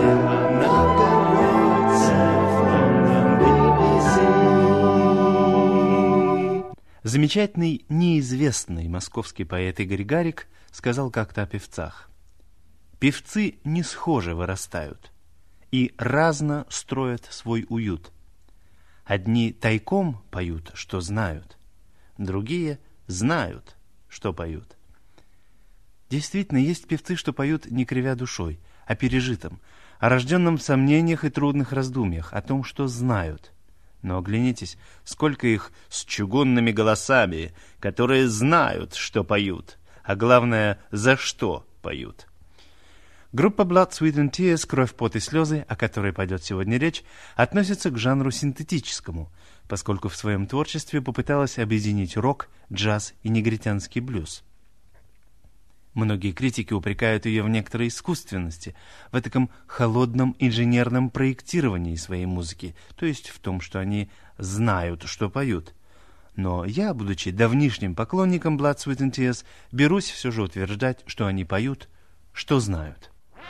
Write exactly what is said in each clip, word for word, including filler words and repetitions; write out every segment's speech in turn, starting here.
Замечательный неизвестный московский поэт Игорь Гарик сказал как-то о певцах: «Певцы не схоже вырастают и разно строят свой уют. Одни тайком поют, что знают, другие знают, что поют». Действительно, есть певцы, что поют не кривя душой, а пережитым, о рожденном в сомнениях и трудных раздумьях, о том, что знают. Но оглянитесь, сколько их с чугунными голосами, которые знают, что поют, а главное, за что поют. Группа Blood, Sweat and Tears, «Кровь, пот и слезы», о которой пойдет сегодня речь, относится к жанру синтетическому, поскольку в своем творчестве попыталась объединить рок, джаз и негритянский блюз. Многие критики упрекают ее в некоторой искусственности, в этаком холодном инженерном проектировании своей музыки, то есть в том, что они знают, что поют. Но я, будучи давнишним поклонником Blood, Sweat and Tears, берусь все же утверждать, что они поют, что знают.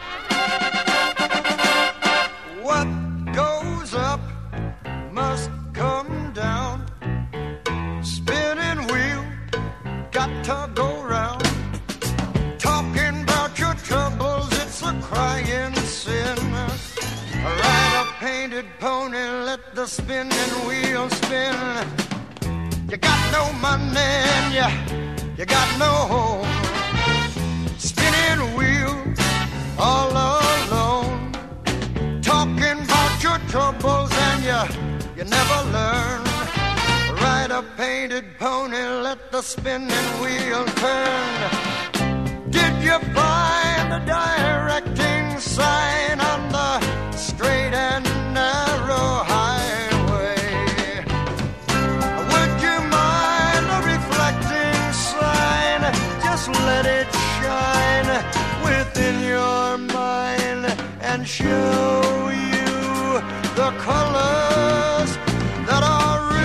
What goes up must come down. Spinning wheel got to go round. Talking about your troubles, it's a crying sin. Ride a painted pony, let the spinning wheel spin. You got no money and you, you got no home. Spinning wheel all alone. Talking about your troubles and you, you never learn. Ride a painted pony, let the spinning wheel turn. Did you find the directing sign on the straight and narrow highway? Would you mind the reflecting sign? Just let it shine within your mind and show you the colors that are real.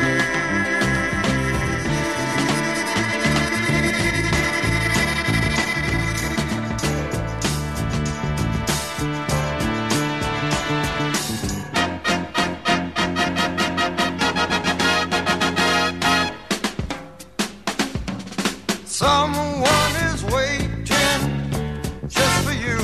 Someone is waiting just for you.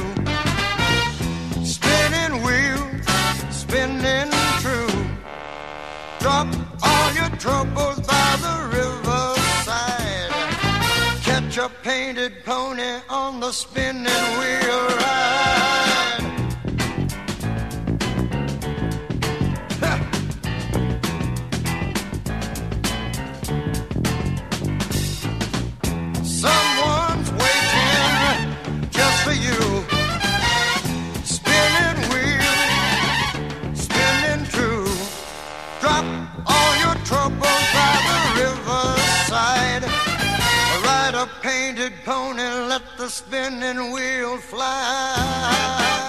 Spinning wheel, spinning true. Drop all your troubles by the riverside. Catch a painted pony on the spinning wheel ride. Ha! Someone's waiting just for you. Spinning wheel, spinning true. Drop all your troubles by the riverside. Ride a painted pony, let the spinning wheel fly.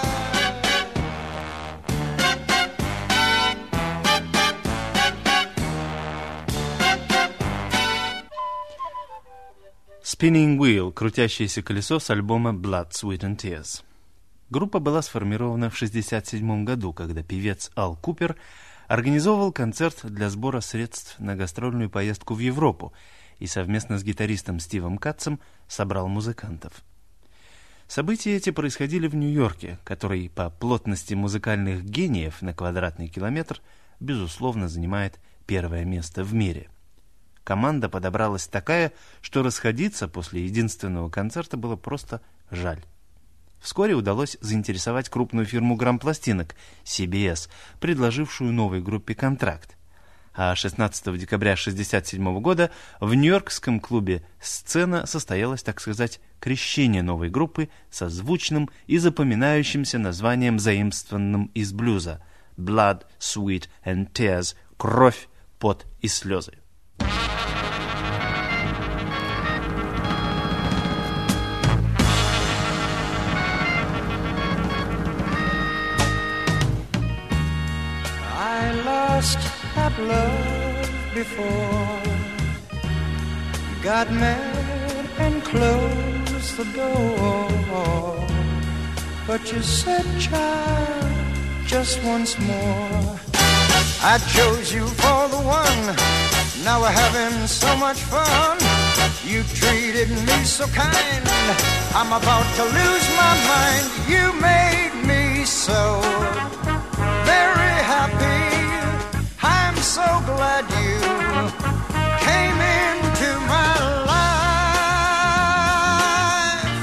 Spinning Wheel, крутящееся колесо с альбома Blood, Sweat and Tears. Группа была сформирована в шестьдесят седьмом году, когда певец Ал Купер организовывал концерт для сбора средств на гастрольную поездку в Европу и совместно с гитаристом Стивом Катцем собрал музыкантов. События эти происходили в Нью-Йорке, который по плотности музыкальных гениев на квадратный километр, безусловно, занимает первое место в мире. Команда подобралась такая, что расходиться после единственного концерта было просто жаль. Вскоре удалось заинтересовать крупную фирму грампластинок си би эс, предложившую новой группе контракт. А шестнадцатого декабря шестьдесят седьмого года в нью-йоркском клубе «Сцена» состоялось, так сказать, крещение новой группы со звучным и запоминающимся названием, заимствованным из блюза «Blood, Sweat and Tears» — «Кровь, пот и слезы». Had love before, got mad and closed the door. but you said, child, just once more. I chose you for the one. Now we're having so much fun. You treated me so kind. I'm about to lose my mind. You made me so very happy. I'm so glad you came into my life.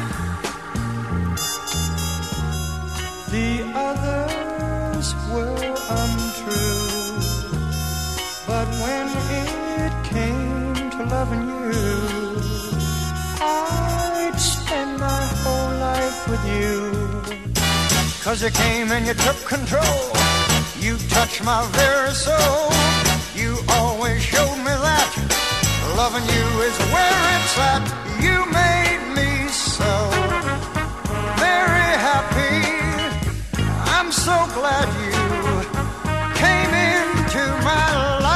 The others were untrue, but when it came to loving you, I'd spend my whole life with you. 'Cause you came and you took control. You touched my very soul. You always showed me that loving you is where it's at. You made me so very happy. I'm so glad you came into my life.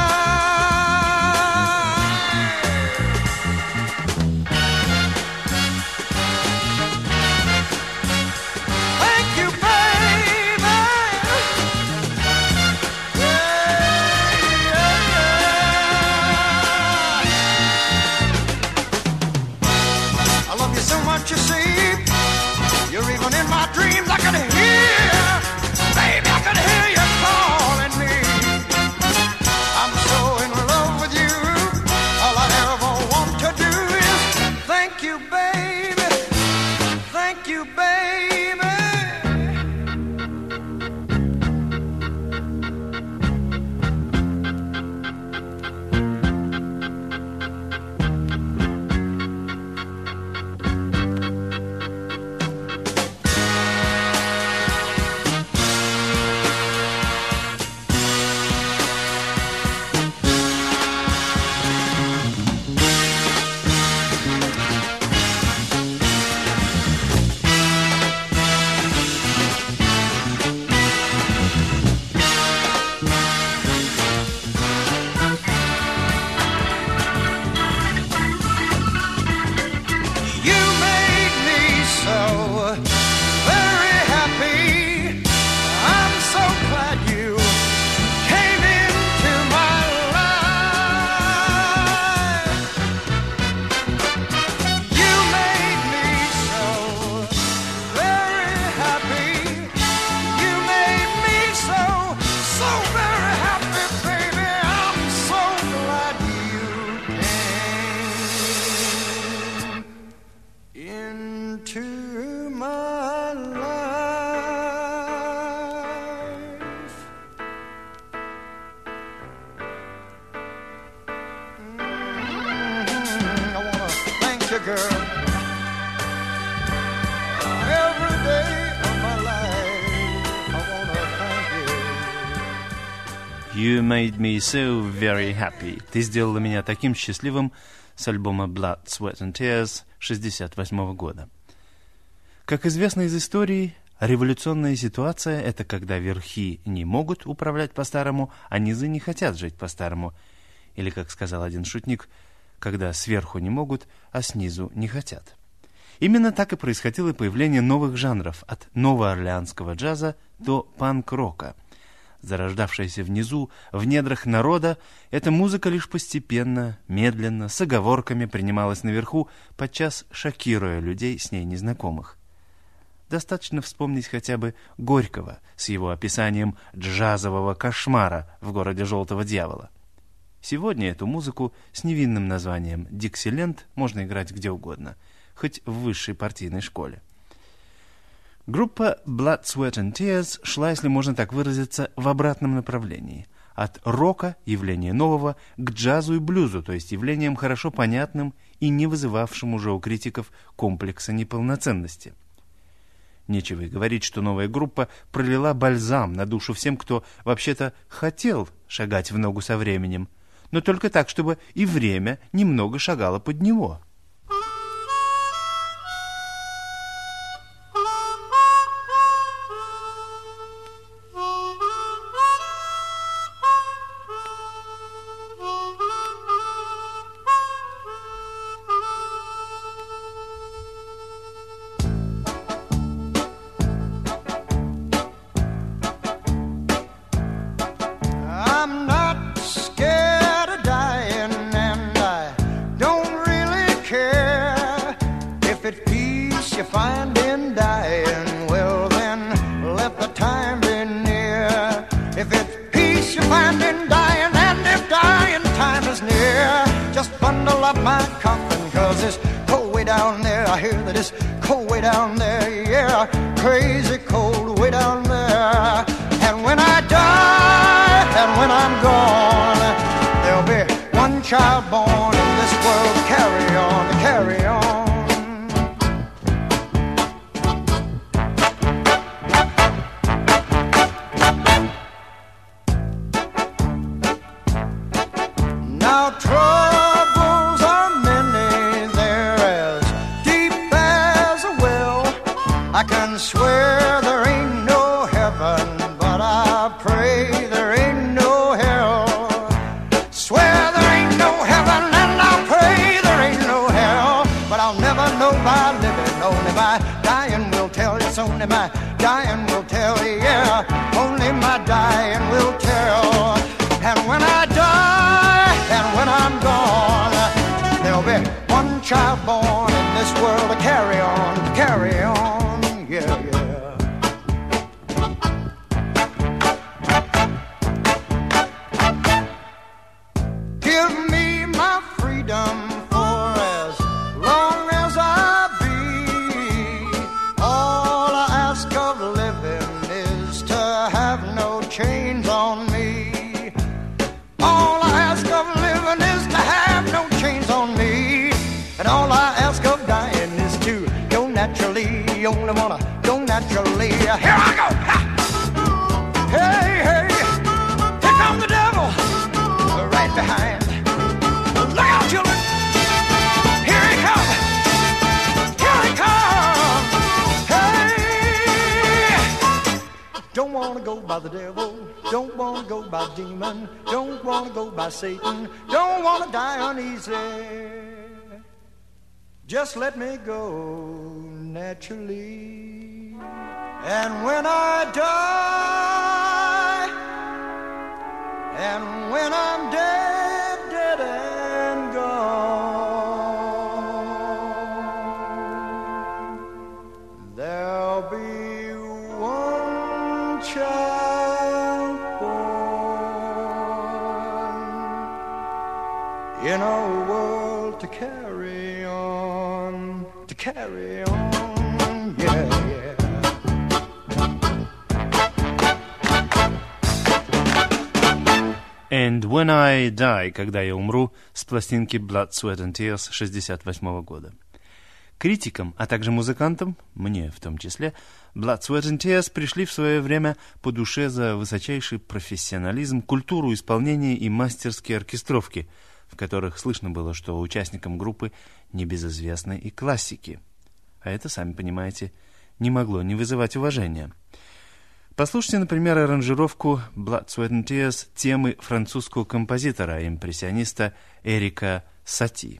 Thank you, baby. Yeah, yeah, yeah. I love you so much, you see. You're even in my dreams. I can hear, baby, I can hear you calling me. I'm so in love with you. All I ever want to do is thank you, baby. Thank you, baby. You made me so very happy. I'm so glad you came into my life. You made me so very happy. You made me so, so very happy, baby. I'm so glad you came into my life. Mm, I wanna thank you, girl, every day of my life. I wanna thank you. You made me so very happy. Ты сделала меня таким счастливым с альбома Blood, Sweat and Tears шестьдесят восьмого года. Как известно из истории, революционная ситуация – это когда верхи не могут управлять по-старому, а низы не хотят жить по-старому. Или, как сказал один шутник, когда сверху не могут, а снизу не хотят. Именно так и происходило появление новых жанров, от новоорлеанского джаза до панк-рока. Зарождавшаяся внизу, в недрах народа, эта музыка лишь постепенно, медленно, с оговорками принималась наверху, подчас шокируя людей с ней незнакомых. Достаточно вспомнить хотя бы Горького с его описанием джазового кошмара в городе Желтого Дьявола. Сегодня эту музыку с невинным названием «Диксиленд» можно играть где угодно, хоть в высшей партийной школе. Группа Blood, Sweat and Tears шла, если можно так выразиться, в обратном направлении. От рока, явления нового, к джазу и блюзу, то есть явлениям хорошо понятным и не вызывавшим уже у критиков комплекса неполноценности. Нечего и говорить, что новая группа пролила бальзам на душу всем, кто вообще-то хотел шагать в ногу со временем, но только так, чтобы и время немного шагало под него. dying, well then, let the time be near. If it's peace you find in dying, and if dying time is near, just bundle up my coffin, cause it's cold way down there. I hear that it's cold way down there, yeah, crazy cold way down there. And when I die, and when I'm gone, there'll be one child born in this world. Carry on, carry on. Now troubles are many, they're as deep as a well. I can swear there ain't no heaven, but I pray there ain't no hell. Swear there ain't no heaven, and I pray there ain't no hell. But I'll never know by living, only my dying will tell. It's only my dying will tell, yeah, only my dying will tell. And when I die, and when I'm gone, there'll be one child born in this world to carry on, to carry on, yeah, yeah. Give me my freedom for as long as I be. All I ask of living is to have no chains on me. All I ask of living is to have no chains on me. And all I ask of dying is to go naturally. You only wanna go naturally. Here I go! Ha! Hey, hey! Here comes the devil! Right behind. Look out, children! Here he comes! Here he comes! Hey! Don't wanna go by the devil. Don't wanna go by demon. Don't wanna go by Satan. Don't wanna die uneasy. Just let me go naturally. And when I die, and when I'm dead, dead and gone, there'll be one child born in a world to carry on, to carry on, yeah, yeah. And When I Die, когда я умру, с пластинки Blood, Sweat and Tears шестьдесят восьмого года. Критикам, а также музыкантам, мне в том числе, Blood, Sweat and Tears пришли в свое время по душе за высочайший профессионализм, культуру исполнения и мастерские оркестровки, в которых слышно было, что участникам группы небезызвестны и классики. А это, сами понимаете, не могло не вызывать уважения. Послушайте, например, аранжировку Blood, Sweat and Tears темы французского композитора, импрессиониста Эрика Сати.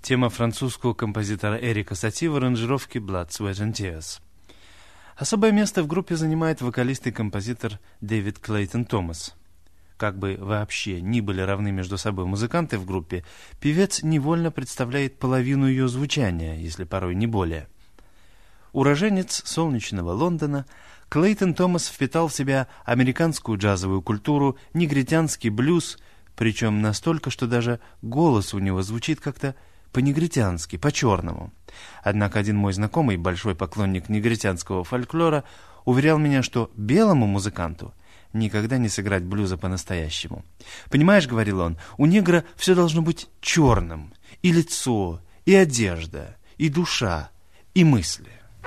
Тема французского композитора Эрика Сати в аранжировке Blood, Sweat and Tears. Особое место в группе занимает вокалист и композитор Дэвид Клейтон Томас. Как бы вообще ни были равны между собой музыканты в группе, певец невольно представляет половину ее звучания, если порой не более. Уроженец солнечного Лондона, Клейтон Томас впитал в себя американскую джазовую культуру, негритянский блюз, причем настолько, что даже голос у него звучит как-то по-негритянски, по-черному. Однако один мой знакомый, большой поклонник негритянского фольклора, уверял меня, что белому музыканту никогда не сыграть блюза по-настоящему. «Понимаешь, — говорил он, — у негра все должно быть черным. И лицо, и одежда, и душа, и мысли».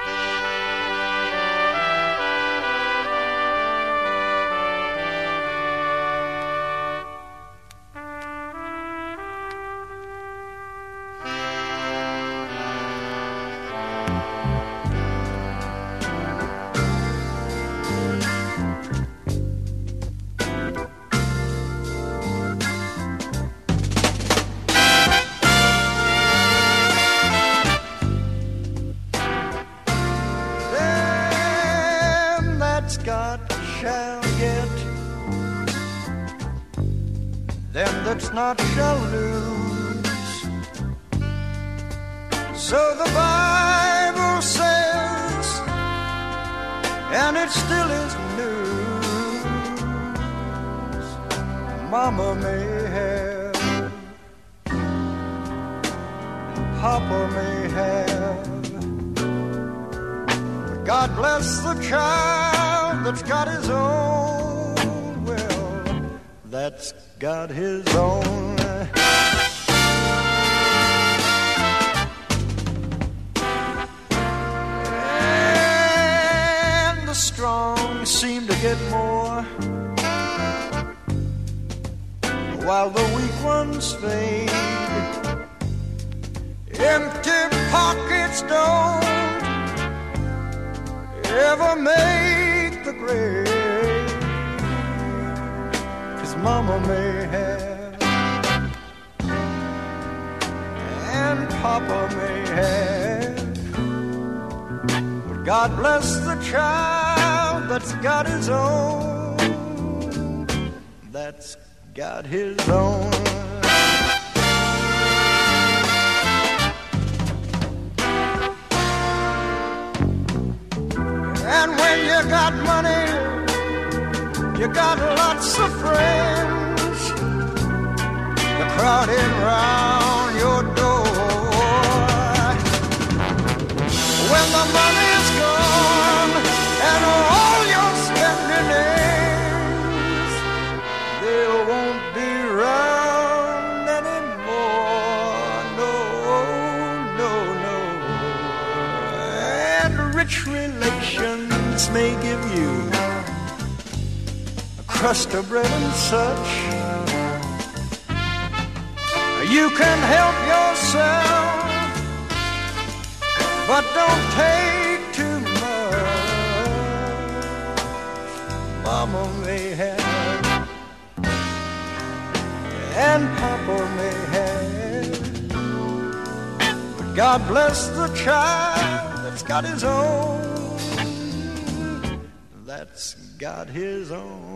God shall get, them that's not shall lose. So the Bible says, and it still is news. Mama may have, Papa may have, but God bless the child that's got his own. Well, that's got his own. And the strong seem to get more, while the weak ones fade. Empty pockets don't ever make the grave, 'cause Mama may have and Papa may have, but God bless the child that's got his own, that's got his own. And when you got money, you got lots of friends, they're crowding round your door. When the money's gone and all your spending ends, they won't be round anymore. No, no, no. And rich relations may give you a crust of bread and such. You can help yourself, but don't take too much. Mama may have and Papa may have, but God bless the child that's got his own, that's got his own.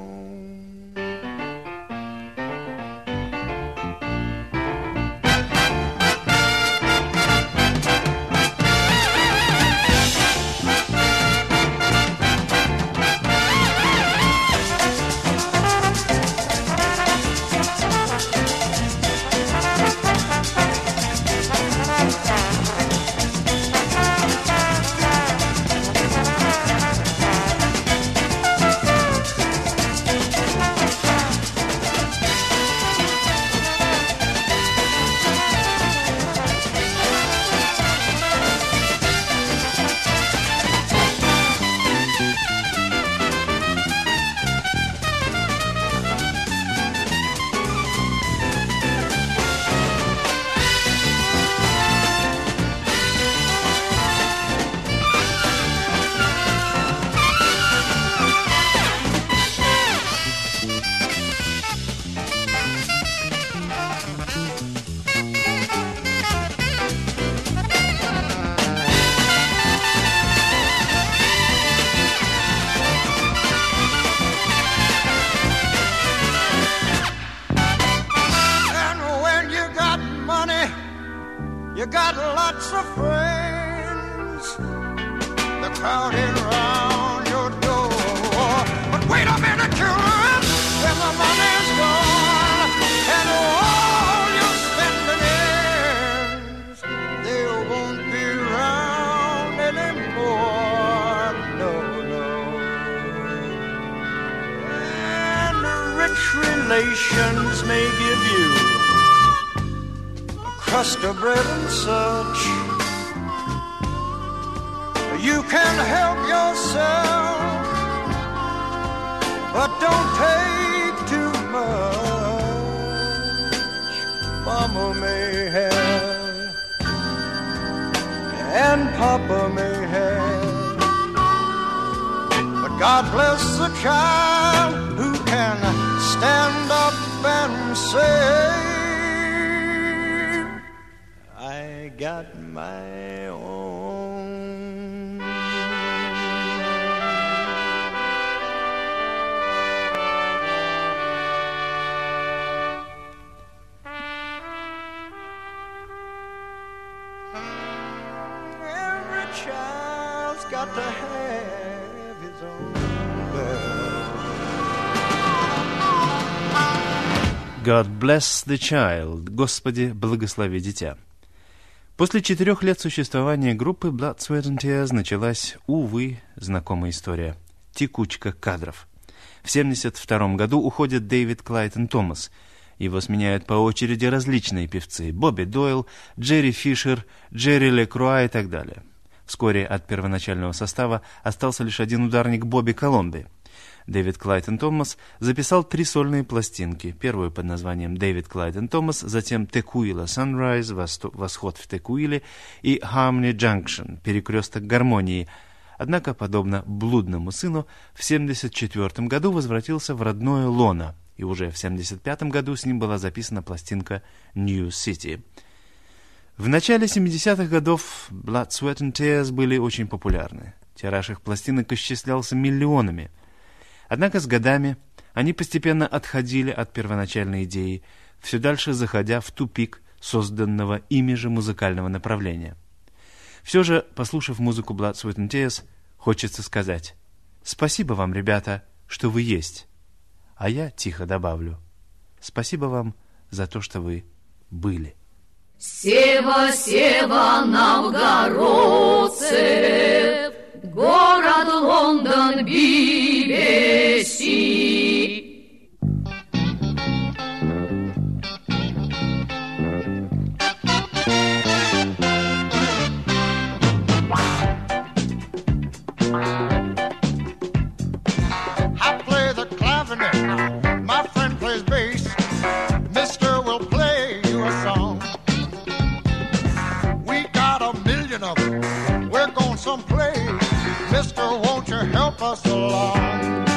crowding round your door. But wait a minute, children, when the money's gone and all your spending ends, they won't be around anymore. No, no. And the rich relations may give you a crust of bread and such. You can help yourself, but don't take too much. Mama may have, and Papa may have, but God bless the child who can stand up and say, I got my own. Child's got to have his own bell. God bless the child. Господи, благослови дитя. После четырех лет существования группы Blood, Sweat and Tears началась, увы, знакомая история. Текучка кадров. В семьдесят втором году уходит Дэвид Клайтон Томас. Его сменяют по очереди различные певцы. Бобби Дойл, Джерри Фишер, Джерри Лекруа и так далее. Вскоре от первоначального состава остался лишь один ударник Бобби Коломби. Дэвид Клайтон Томас записал три сольные пластинки. Первую под названием «Дэвид Клайтон Томас», затем «Текуила Sunrise», «Восход в Текуиле» и «Harmony Junction», «Перекресток гармонии». Однако, подобно блудному сыну, в семьдесят четвертом году возвратился в родное лоно, и уже в семьдесят пятом году с ним была записана пластинка «New City». В начале семидесятых годов Blood, Sweat and Tears были очень популярны. Тираж их пластинок исчислялся миллионами. Однако с годами они постепенно отходили от первоначальной идеи, все дальше заходя в тупик созданного ими же музыкального направления. Все же, послушав музыку Blood, Sweat and Tears, хочется сказать: спасибо вам, ребята, что вы есть. А я тихо добавлю: спасибо вам за то, что вы были. Сева, Сева, новгородцев, город Лондон, би би си. I play the clavinet, my friend plays bass. Mister will play you a song. We got a million of them, we're going someplace. Mister, won't you help us along?